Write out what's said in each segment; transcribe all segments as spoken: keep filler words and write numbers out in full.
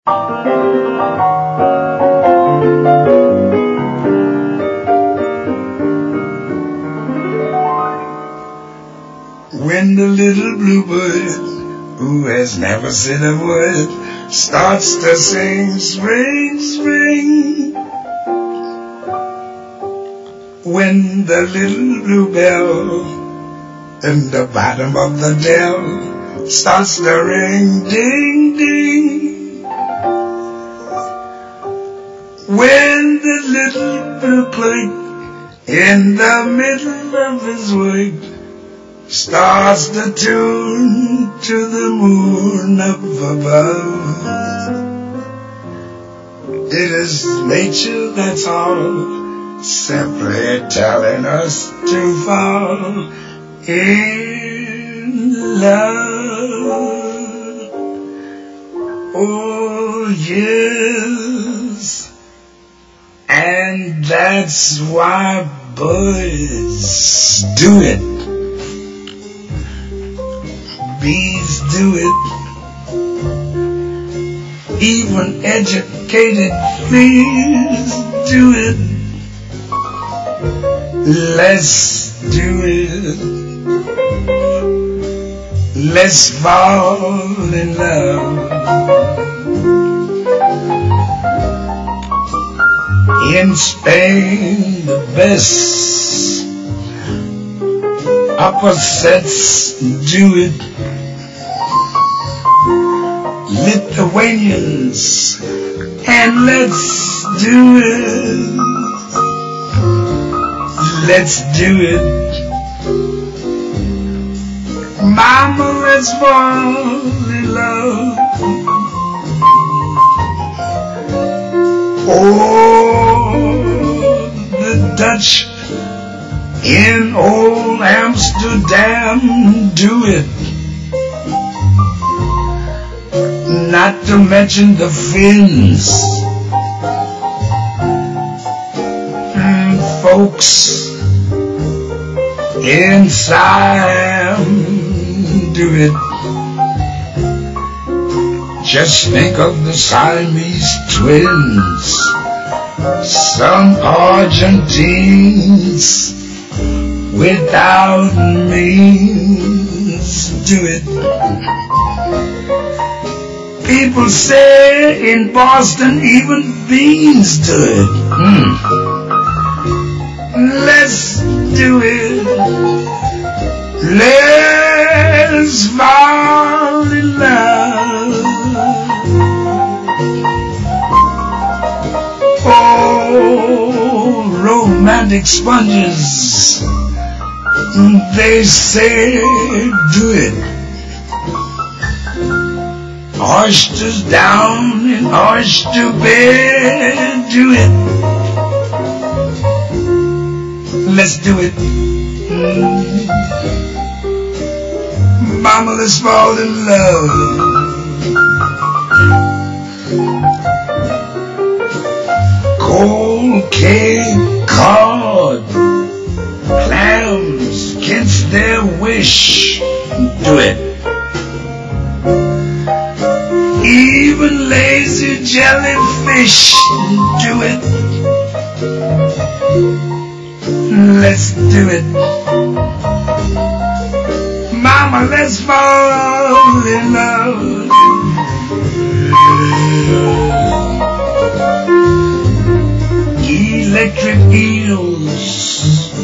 When the little bluebird, who has never said a word, starts to sing, spring, spring. When the little bluebell in the bottom of the dell starts to ring, ding, ding. When the little blue clerk in the middle of his work starts to tune to the moon up above, it is nature that's all, simply telling us to fall in love. Oh yes, and that's why birds do it, bees do it, even educated fleas do it. Let's do it. Let's fall in love. In Spain, the best opposites do it. Lithuanians, and let's do it. Let's do it. Mama, let's fall in love. Oh, the Dutch in old Amsterdam do it. Not to mention the Finns. Mm, folks in Siam do it. Just think of the Siamese twins, some Argentines without means do it. People say in Boston even beans do it. Mm. Let's do it. Let's fall in love. Oh, romantic sponges, they say do it. Oysters down in oyster bed do it. Let's do it. Mm. Mama, let's fall in love. Cold Cape Cod clams against their wish do it. Even lazy jellyfish do it. Let's do it. Mama, let's fall in love. Electric eels,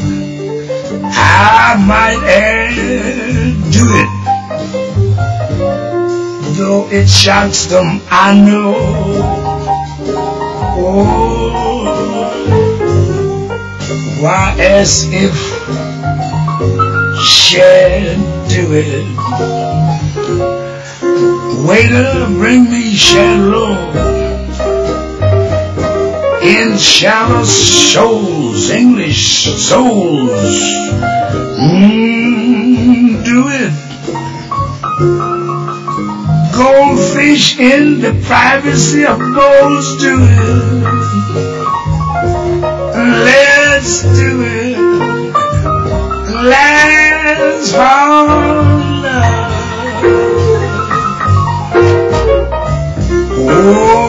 I might add, do it. Though it shocks them, I know. Oh, why as if she'd do it. Waiter, bring me shallow in shallow shoals, English souls. Mmm, do it. Goldfish in the privacy of bowls do it. Let's do it. Let's fall in love. Oh,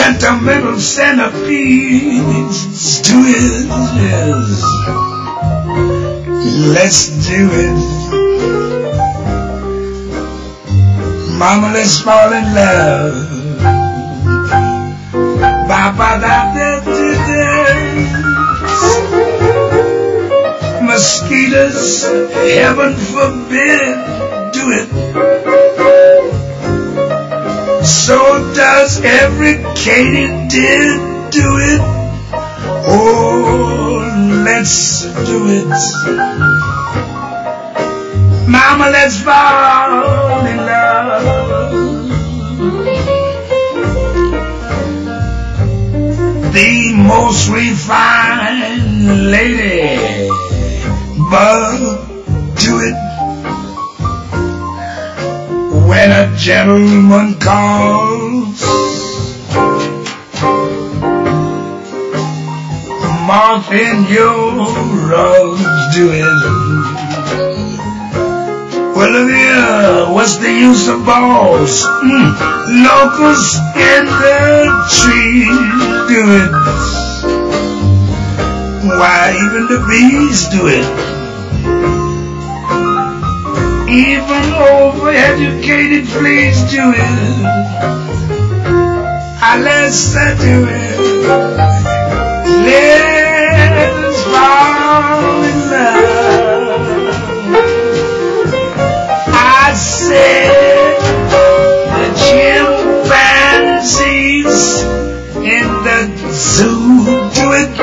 sentimental centipedes do it, yes. Let's do it. Mama, let's fall in love. Ba-ba-da-da-da-da. Mosquitoes, heaven forbid, do it. So does every katydid do it. Oh, let's do it. Mama, let's fall in love. The most refined lady, but do it. When a gentleman calls, moth in your rugs, do it. Well, Olivia, what's the use of balls? Mm. Locusts in the trees, do it. Why, even the bees do it. Even overeducated fleas do it. Ah, let's uh, do it. Let's fall in love. I said the chimpanzees in the zoo do it.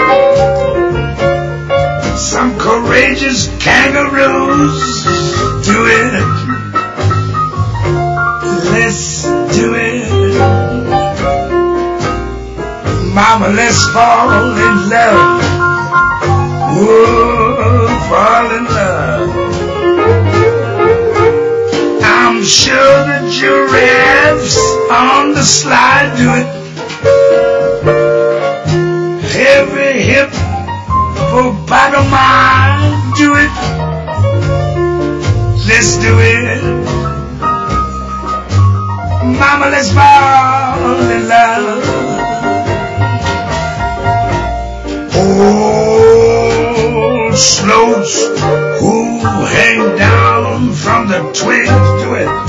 Some courageous kangaroos do it. Let's do it. Mama, let's fall in love. Whoa, fall in love. I'm sure the giraffes on the slide do it. Every hippopotami do it. Let's do it. Mama, let's fall in love. Old sloths who hang down from the twigs do it.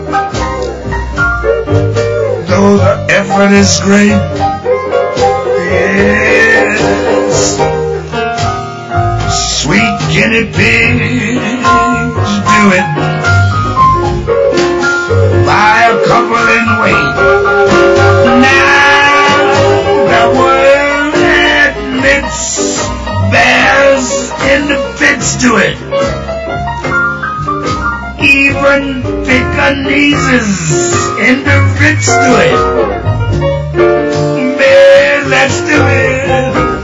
Though the effort is great, yes. Sweet guinea pigs do it. Buy a couple and wait. Now the world admits bears in the pits do it. Even Pekingese in the Ritz do it. Man, let's do it.